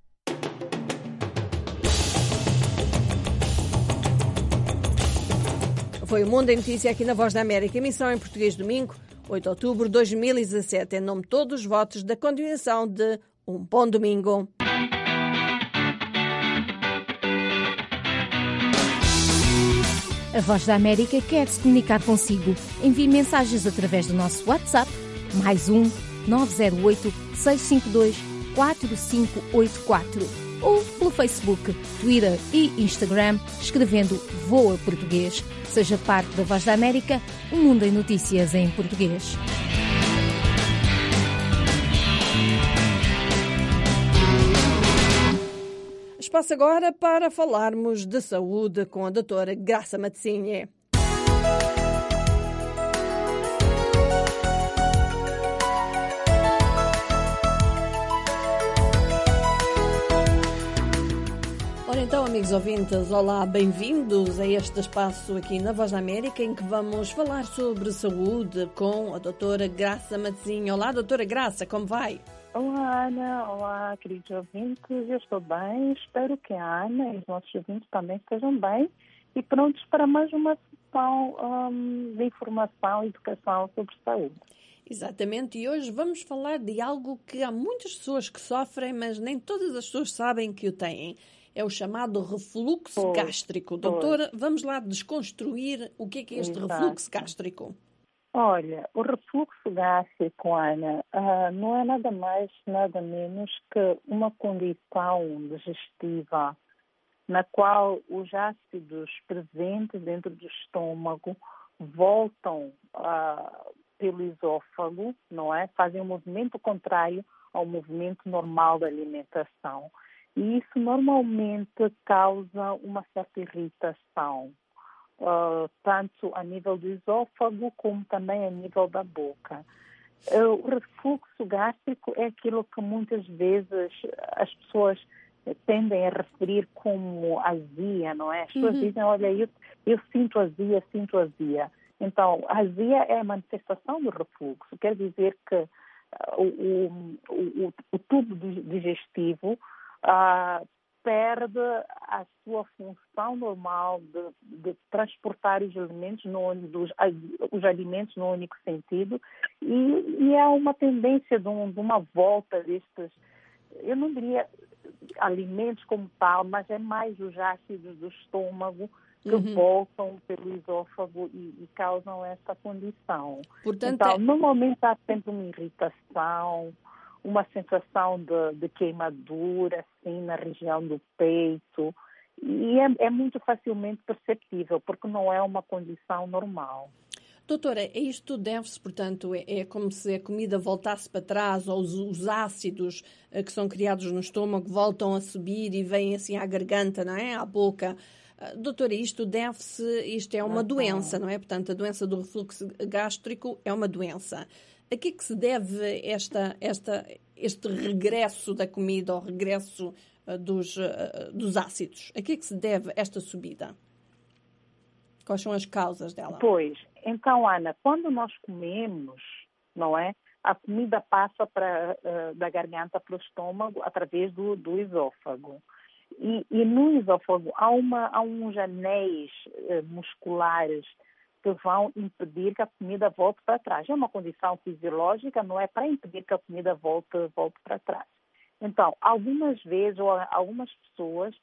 Foi o Mundo em Notícia aqui na Voz da América, emissão em português domingo, 8 de outubro de 2017. Em nome de todos os votos da continuação de um bom domingo. A Voz da América quer se comunicar consigo. Envie mensagens através do nosso WhatsApp, +1 908 652 4584. Ou pelo Facebook, Twitter e Instagram, escrevendo VOA Português. Seja parte da Voz da América, o mundo em notícias em português. Espaço agora para falarmos de saúde com a doutora Graça Matzinha. Então, amigos ouvintes, olá, bem-vindos a este espaço aqui na Voz da América em que vamos falar sobre saúde com a doutora Graça Matzinha. Olá, doutora Graça, como vai? Olá, Ana. Olá, queridos ouvintes. Eu estou bem. Espero que a Ana e os nossos ouvintes também estejam bem e prontos para mais uma sessão de informação e educação sobre saúde. Exatamente, e hoje vamos falar de algo que há muitas pessoas que sofrem, mas nem todas as pessoas sabem que o têm. É o chamado refluxo gástrico. Doutora, vamos lá desconstruir o que é este refluxo gástrico. Olha, o refluxo gástrico, Ana, não é nada mais, nada menos que uma condição digestiva na qual os ácidos presentes dentro do estômago voltam pelo esôfago, não é? Fazem um movimento contrário ao movimento normal da alimentação. E isso normalmente causa uma certa irritação, tanto a nível do esôfago como também a nível da boca. O refluxo gástrico é aquilo que muitas vezes as pessoas tendem a referir como azia, não é? As pessoas dizem, olha, eu sinto azia. Então, a azia é a manifestação do refluxo, quer dizer que o tubo digestivo perde a sua função normal de transportar os alimentos no único sentido e há uma tendência de uma volta destes, eu não diria alimentos como tal, mas é mais os ácidos do estômago que voltam pelo esôfago e causam essa condição. Portanto, então, normalmente há sempre uma irritação, uma sensação de queimadura, assim, na região do peito, e é muito facilmente perceptível, porque não é uma condição normal. Doutora, isto deve-se, portanto, é como se a comida voltasse para trás, ou os ácidos que são criados no estômago voltam a subir e vêm assim à garganta, não é? À boca. Doutora, isto é uma doença, não é? Portanto, a doença do refluxo gástrico é uma doença. A que é que se deve este regresso da comida, ou regresso dos ácidos? A que é que se deve esta subida? Quais são as causas dela? Pois, então, Ana, quando nós comemos, não é? A comida passa da garganta para o estômago através do esôfago. E no esôfago há uns anéis musculares que vão impedir que a comida volte para trás. É uma condição fisiológica, não é para impedir que a comida volte para trás. Então, algumas vezes, ou algumas pessoas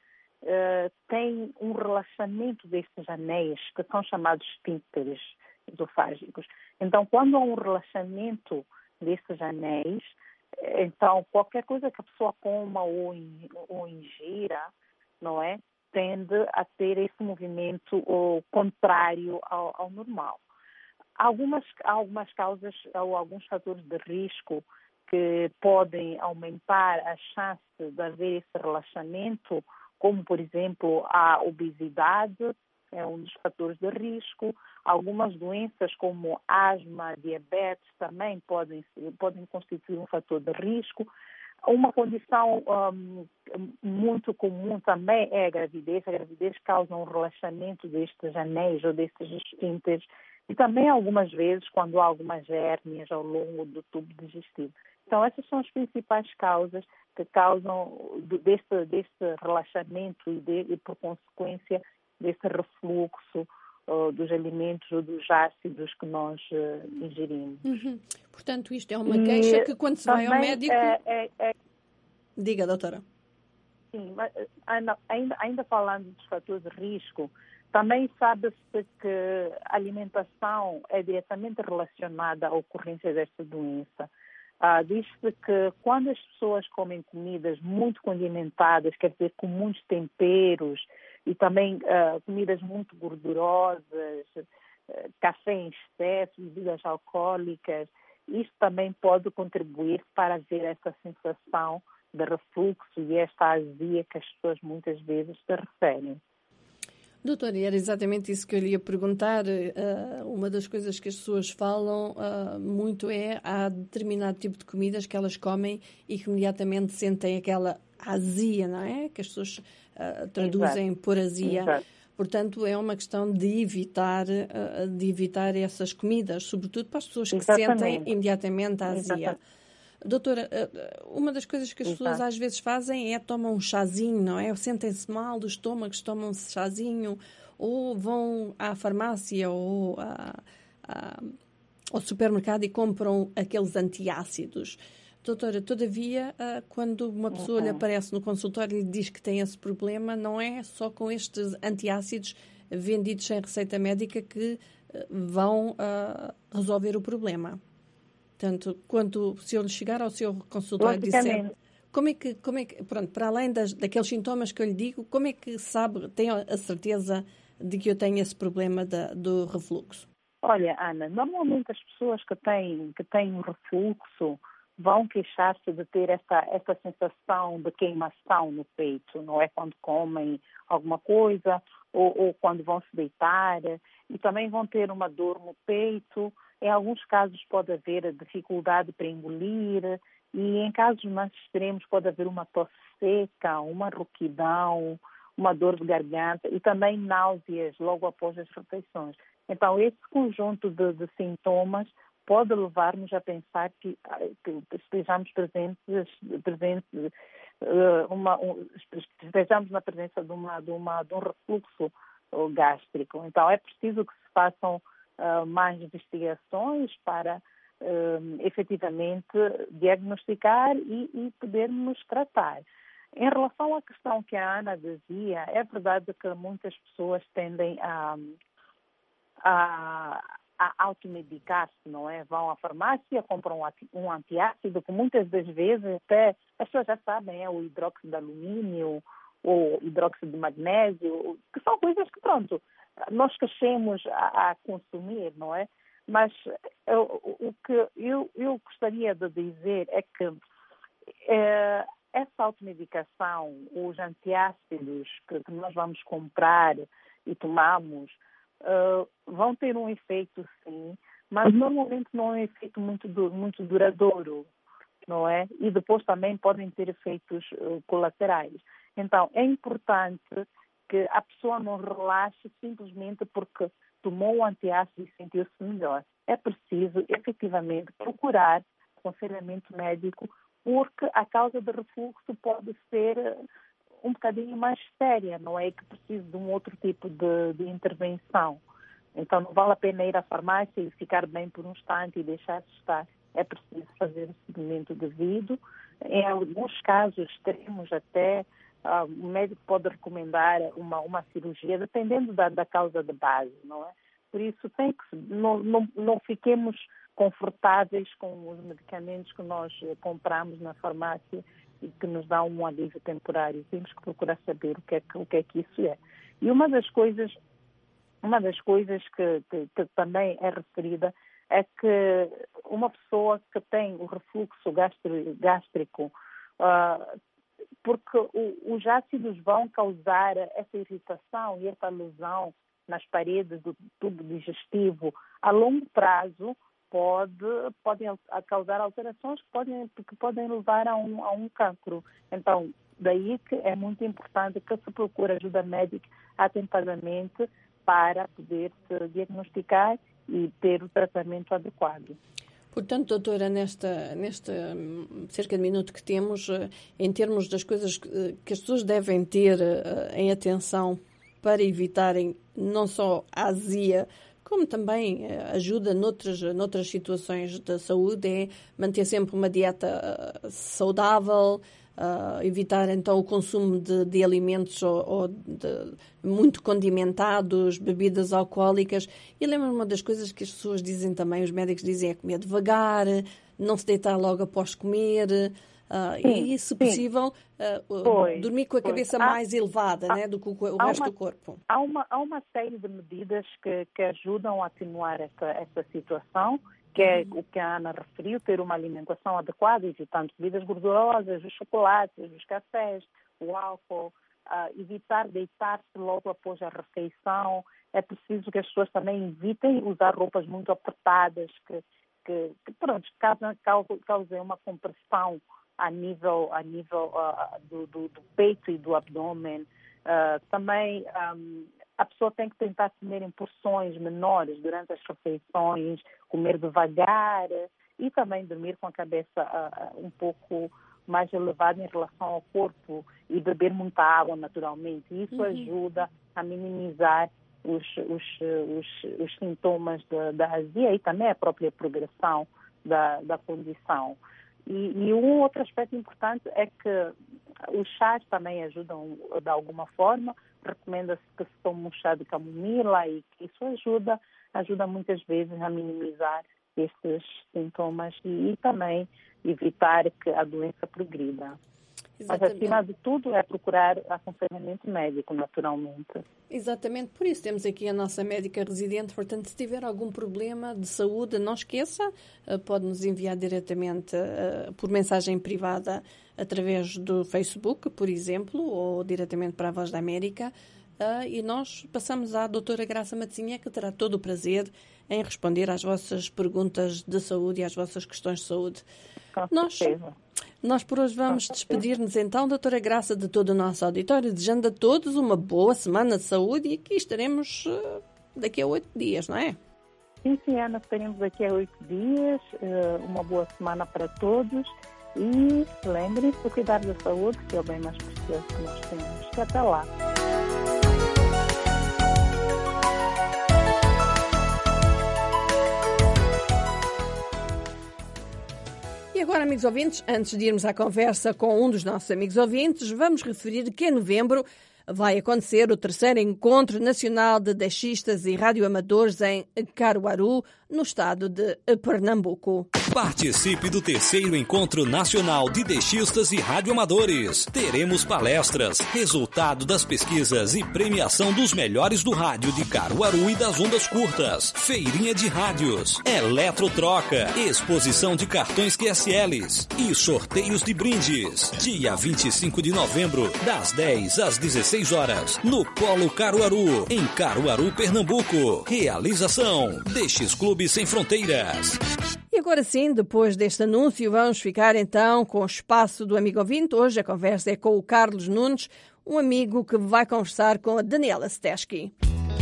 têm um relaxamento destes anéis, que são chamados esfíncteres esofágicos. Então, quando há um relaxamento destes anéis, então qualquer coisa que a pessoa coma ou ingira, não é? Tende a ter esse movimento contrário ao normal. Algumas causas ou alguns fatores de risco que podem aumentar a chance de haver esse relaxamento, como, por exemplo, a obesidade, é um dos fatores de risco. Algumas doenças como asma, diabetes também podem constituir um fator de risco. Uma condição muito comum também é a gravidez. A gravidez causa um relaxamento destes anéis ou destes esfíncteres. E também algumas vezes quando há algumas hérnias ao longo do tubo digestivo. Então, essas são as principais causas que causam deste relaxamento e, por consequência, desse refluxo dos alimentos ou dos ácidos que nós ingerimos. Portanto, isto é uma queixa que quando se vai ao médico... Diga, doutora. Sim, mas ainda falando dos fatores de risco, também sabe-se que a alimentação é diretamente relacionada à ocorrência desta doença. Diz-se que quando as pessoas comem comidas muito condimentadas, quer dizer, com muitos temperos, e também comidas muito gordurosas, café em excesso, bebidas alcoólicas, isso também pode contribuir para haver essa sensação de refluxo e esta azia que as pessoas muitas vezes se referem. Doutora, era exatamente isso que eu lhe ia perguntar. Uma das coisas que as pessoas falam muito há determinado tipo de comidas que elas comem e que imediatamente sentem aquela azia, não é? Que as pessoas traduzem por azia. Exato. Portanto, é uma questão de evitar essas comidas, sobretudo para as pessoas que Exatamente. sentem imediatamente a azia. Exatamente. Doutora, uma das coisas que as pessoas Exato. às vezes fazem é tomam um chazinho, não é? Sentem-se mal do estômago, tomam um chazinho, ou vão à farmácia ou ao supermercado e compram aqueles antiácidos. Doutora, todavia, quando uma pessoa lhe aparece no consultório e lhe diz que tem esse problema, não é só com estes antiácidos vendidos sem receita médica que vão resolver o problema. Portanto, se eu chegar ao seu consultório e disser, como é que, pronto, para além daqueles sintomas que eu lhe digo, como é que sabe, tem a certeza de que eu tenho esse problema do refluxo? Olha, Ana, normalmente as pessoas que têm um refluxo vão queixar-se de ter essa sensação de queimação no peito, não é? Quando comem alguma coisa ou quando vão se deitar, e também vão ter uma dor no peito. Em alguns casos pode haver dificuldade para engolir e em casos mais extremos pode haver uma tosse seca, uma rouquidão, uma dor de garganta e também náuseas logo após as refeições. Então, esse conjunto de sintomas pode levar-nos a pensar que estejamos estejamos na presença de um refluxo gástrico. Então, é preciso que se façam mais investigações para efetivamente diagnosticar e podermos tratar. Em relação à questão que a Ana dizia, é verdade que muitas pessoas tendem a automedicar-se, não é? Vão à farmácia, compram um antiácido, que muitas das vezes até as pessoas já sabem, é o hidróxido de alumínio ou hidróxido de magnésio, que são coisas que, pronto, nós crescemos a consumir, não é? Mas o que eu gostaria de dizer é que essa automedicação, os antiácidos que nós vamos comprar e tomamos, vão ter um efeito, sim, mas normalmente não é um efeito muito duradouro, não é? E depois também podem ter efeitos colaterais. Então, é importante que a pessoa não relaxe simplesmente porque tomou o antiácido e sentiu-se melhor. É preciso, efetivamente, procurar aconselhamento médico, porque a causa de refluxo pode ser um bocadinho mais séria, não é? Que precisa de um outro tipo de intervenção. Então, não vale a pena ir à farmácia e ficar bem por um instante e deixar de estar. É preciso fazer o seguimento devido. Em alguns casos extremos até, o médico pode recomendar uma cirurgia, dependendo da causa de base, não é? Por isso, não fiquemos confortáveis com os medicamentos que nós compramos na farmácia e que nos dão um alívio temporário. Temos que procurar saber o que é que isso é. E uma das coisas que também é referida é que uma pessoa que tem o refluxo gástrico, porque os ácidos vão causar essa irritação e essa lesão nas paredes do tubo digestivo, a longo prazo podem causar alterações que podem levar a um cancro. Então, daí que é muito importante que se procure ajuda médica atempadamente para poder se diagnosticar e ter o tratamento adequado. Portanto, doutora, nesta cerca de minuto que temos, em termos das coisas que as pessoas devem ter em atenção para evitarem não só a azia, como também ajuda noutras situações da saúde, é manter sempre uma dieta saudável, evitar então o consumo de alimentos muito condimentados, bebidas alcoólicas. E lembro-me, uma das coisas que as pessoas dizem também, os médicos dizem, é comer devagar, não se deitar logo após comer, e, se possível, dormir com a cabeça mais elevada, né, do que o resto do corpo. Há uma série de medidas que ajudam a atenuar essa situação, que é o que a Ana referiu, ter uma alimentação adequada, evitando bebidas gordurosas, os chocolates, os cafés, o álcool, evitar deitar-se logo após a refeição. É preciso que as pessoas também evitem usar roupas muito apertadas, que causem uma compressão a nível do peito e do abdômen. Também a pessoa tem que tentar comer em porções menores durante as refeições, comer devagar e também dormir com a cabeça um pouco mais elevada em relação ao corpo e beber muita água naturalmente. Isso ajuda a minimizar os sintomas da azia e também a própria progressão da condição. E um outro aspecto importante é que os chás também ajudam de alguma forma. Recomenda-se que se tome um chá de camomila e que isso ajuda muitas vezes a minimizar estes sintomas e também evitar que a doença progrida. Exatamente. Mas, acima de tudo, é procurar aconselhamento médico, naturalmente. Exatamente, por isso temos aqui a nossa médica residente. Portanto, se tiver algum problema de saúde, não esqueça, pode nos enviar diretamente por mensagem privada através do Facebook, por exemplo, ou diretamente para a Voz da América. E nós passamos à doutora Graça Matezinha, que terá todo o prazer em responder às vossas perguntas de saúde e às vossas questões de saúde. Nós por hoje vamos despedir-nos então, doutora Graça, de todo o nosso auditório, desejando a todos uma boa semana de saúde e aqui estaremos daqui a 8 dias, não é? Sim, Ana, estaremos daqui a 8 dias, uma boa semana para todos e lembrem-se de cuidar da saúde, que é o bem mais precioso que nós temos. Até lá! E agora, amigos ouvintes, antes de irmos à conversa com um dos nossos amigos ouvintes, vamos referir que em novembro vai acontecer o 3º Encontro Nacional de Deixistas e Radioamadores em Caruaru, no estado de Pernambuco. Participe do 3º Encontro Nacional de Deixistas e Radioamadores. Teremos palestras, resultado das pesquisas e premiação dos melhores do rádio de Caruaru e das ondas curtas, feirinha de rádios, eletrotroca, exposição de cartões QSLs e sorteios de brindes. Dia 25 de novembro, das 10 às 16 horas, no Polo Caruaru, em Caruaru, Pernambuco. Realização: DX Clube Sem Fronteiras. E agora sim, depois deste anúncio, vamos ficar então com o espaço do amigo ouvinte. Hoje a conversa é com o Carlos Nunes, um amigo que vai conversar com a Daniela Steschke.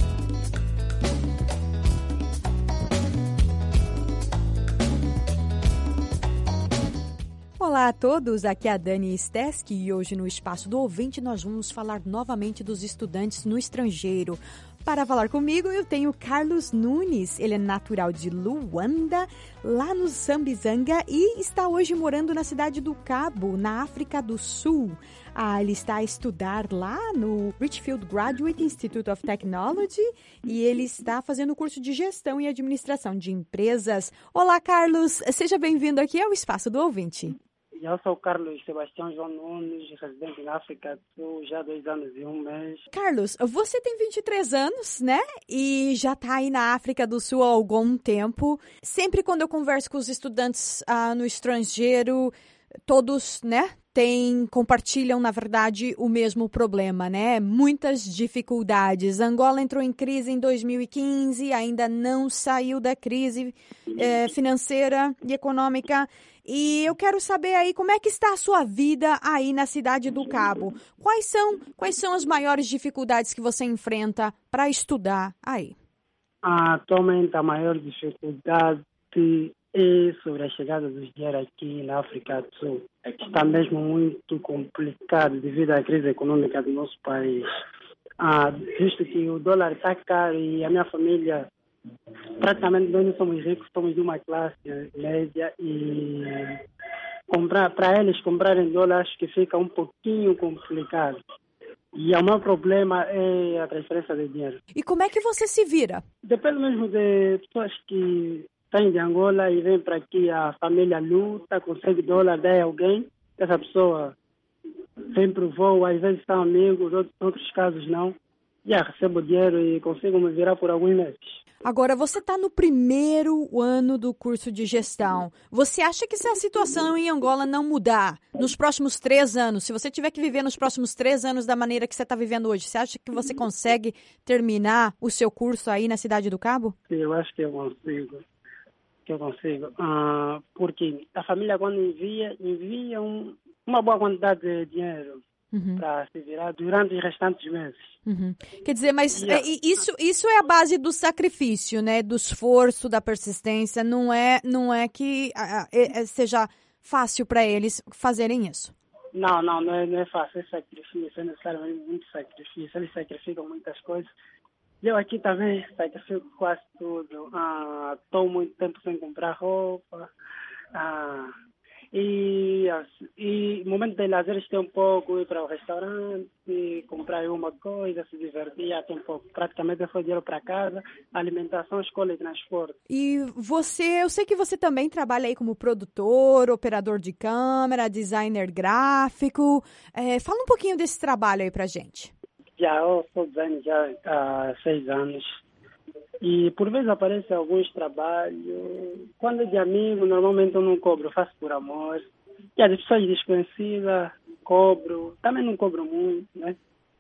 Olá a todos, aqui é a Dani Steschke e hoje no Espaço do Ouvinte nós vamos falar novamente dos estudantes no estrangeiro. Para falar comigo eu tenho Carlos Nunes, ele é natural de Luanda, lá no Zambizanga e está hoje morando na cidade do Cabo, na África do Sul. Ele está a estudar lá no Richfield Graduate Institute of Technology e ele está fazendo o curso de Gestão e Administração de Empresas. Olá, Carlos, seja bem-vindo aqui ao Espaço do Ouvinte. Eu sou o Carlos Sebastião João Nunes, residente na África do Sul, já há 2 anos e 1 mês. Carlos, você tem 23 anos, né? E já está aí na África do Sul há algum tempo. Sempre quando eu converso com os estudantes no estrangeiro, todos, né, compartilham, na verdade, o mesmo problema, né? Muitas dificuldades. Angola entrou em crise em 2015, ainda não saiu da crise financeira e econômica. E eu quero saber aí como é que está a sua vida aí na cidade do Cabo. Quais são as maiores dificuldades que você enfrenta para estudar aí? Atualmente a maior dificuldade é sobre a chegada dos dinheiros aqui na África do Sul. É que está mesmo muito complicado devido à crise econômica do nosso país. Visto que o dólar está caro e a minha família, praticamente nós não somos ricos, somos de uma classe média e para eles comprarem dólar acho que fica um pouquinho complicado. E o maior problema é a transferência de dinheiro. E como é que você se vira? Depende mesmo de pessoas que saem de Angola e vêm para aqui, a família luta, consegue dólar, dá a alguém, essa pessoa vem para o voo, às vezes são amigos, outros casos não. Recebo dinheiro e consigo me virar por alguns meses. Agora, você está no primeiro ano do curso de gestão. Você acha que se a situação em Angola não mudar nos próximos 3 anos, se você tiver que viver nos próximos 3 anos da maneira que você está vivendo hoje, você acha que você consegue terminar o seu curso aí na Cidade do Cabo? Eu acho que eu consigo. Porque a família, quando envia uma boa quantidade de dinheiro para se virar durante os restantes meses. Quer dizer, mas isso é a base do sacrifício, né? Do esforço, da persistência. Não é que seja fácil para eles fazerem isso. Não é fácil. É sacrifício, é necessariamente muito sacrifício. Eles sacrificam muitas coisas. Eu aqui também sacrifico quase tudo. Estou muito tempo sem comprar roupa. E no momento de lazer tem um pouco, ir para o restaurante, comprar uma coisa, se divertir, tem um pouco. Praticamente foi dinheiro para casa, alimentação, escola e transporte. E eu sei que você também trabalha aí como produtor, operador de câmera, designer gráfico. Fala um pouquinho desse trabalho aí pra gente. Eu sou designer já há 6 anos. E por vezes aparecem alguns trabalhos. Quando é de amigo, normalmente eu não cobro, faço por amor. E as pessoas desconhecidas, cobro. Também não cobro muito, né?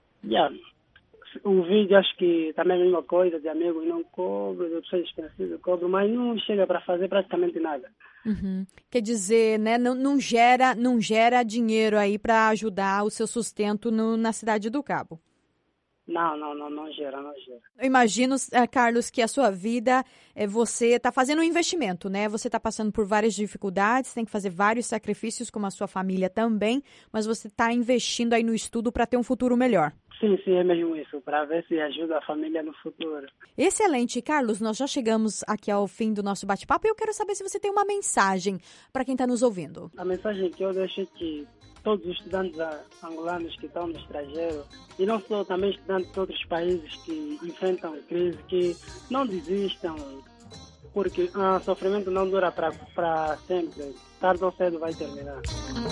O vídeo acho que também é a mesma coisa, de amigo não cobro, de pessoas desconhecidas cobro, mas não chega para fazer praticamente nada. Quer dizer, né, não gera dinheiro aí para ajudar o seu sustento na Cidade do Cabo. Não gera. Eu imagino, Carlos, que a sua vida, você está fazendo um investimento, né? Você está passando por várias dificuldades, tem que fazer vários sacrifícios, como a sua família também, mas você está investindo aí no estudo para ter um futuro melhor. Sim, é mesmo isso, para ver se ajuda a família no futuro. Excelente, Carlos, nós já chegamos aqui ao fim do nosso bate-papo e eu quero saber se você tem uma mensagem para quem está nos ouvindo. A mensagem que eu deixo é que todos os estudantes angolanos que estão no estrangeiro, e não só também estudantes de outros países que enfrentam crise, que não desistam, porque o sofrimento não dura para sempre, tarde ou cedo vai terminar.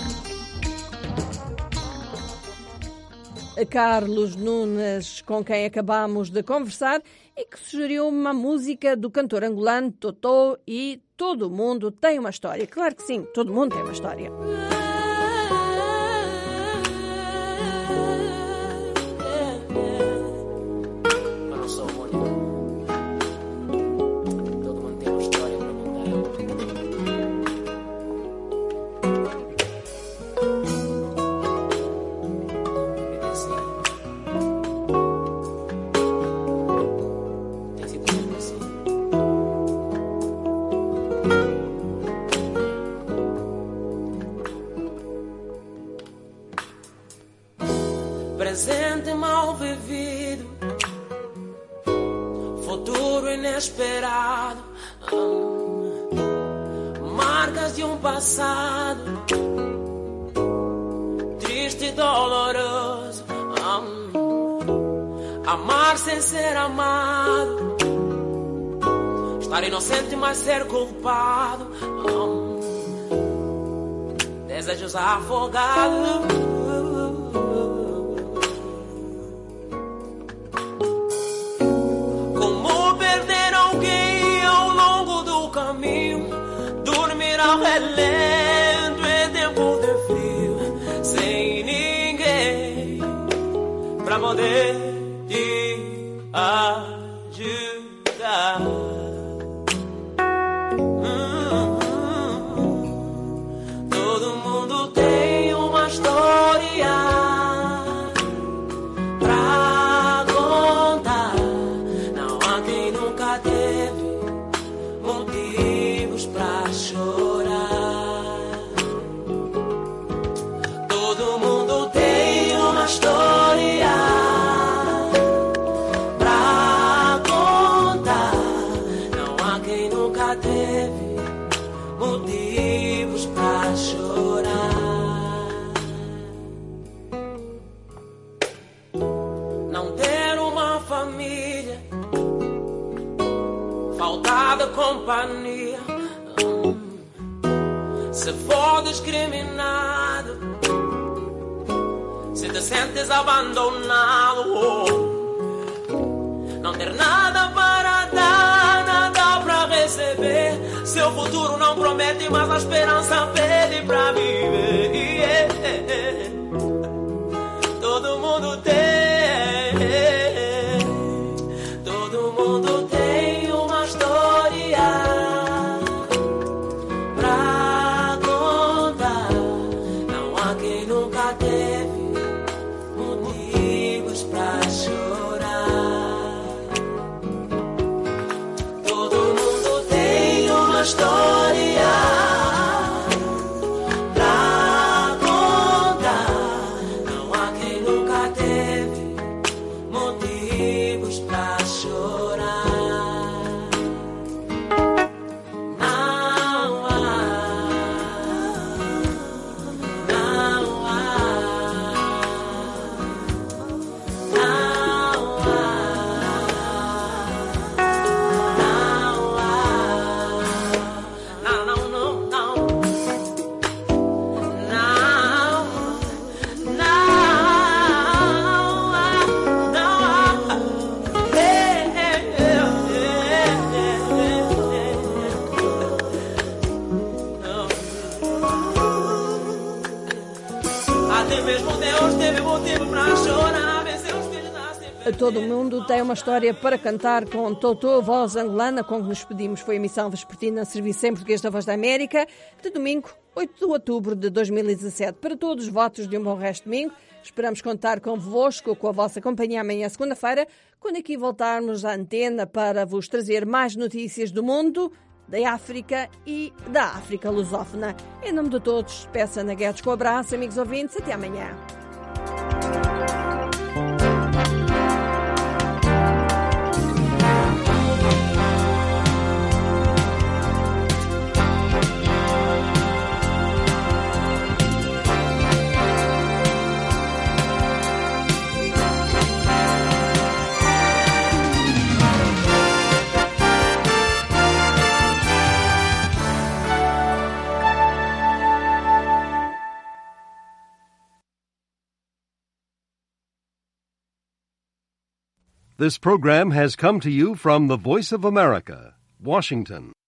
Carlos Nunes, com quem acabamos de conversar, e que sugeriu uma música do cantor angolano Totó e Todo Mundo Tem Uma História. Claro que sim, todo mundo tem uma história. Presente mal vivido, futuro inesperado, marcas de um passado triste e doloroso, amar sem ser amado, estar inocente mas ser culpado, desejos afogados. Relento em tempo de frio, sem ninguém pra poder te ajudar. Todo mundo tem uma história pra contar. Não há quem nunca teve motivos pra chorar. História pra contar. Não há quem nunca teve motivos pra chorar. Não ter uma família, faltar de companhia, se for discriminado, se te sentes abandonado, não ter nada para dar, nada para receber, seu futuro não promete, mas a esperança pede para viver. Todo mundo tem uma história pra contar. Não há quem nunca teve pra chorar. Todo mundo tem uma história pra contar. Não há quem nunca teve motivos pra chorar. No. Todo o mundo tem uma história para cantar com Totô, voz angolana, com que nos pedimos. Foi a emissão vespertina Serviço em Português da Voz da América, de domingo, 8 de outubro de 2017. Para todos, votos de um bom resto de domingo. Esperamos contar convosco, com a vossa companhia amanhã, segunda-feira, quando aqui voltarmos à antena para vos trazer mais notícias do mundo, da África e da África lusófona. Em nome de todos, peço Ana Guedes com um abraço, amigos ouvintes, até amanhã. This program has come to you from the Voice of America, Washington.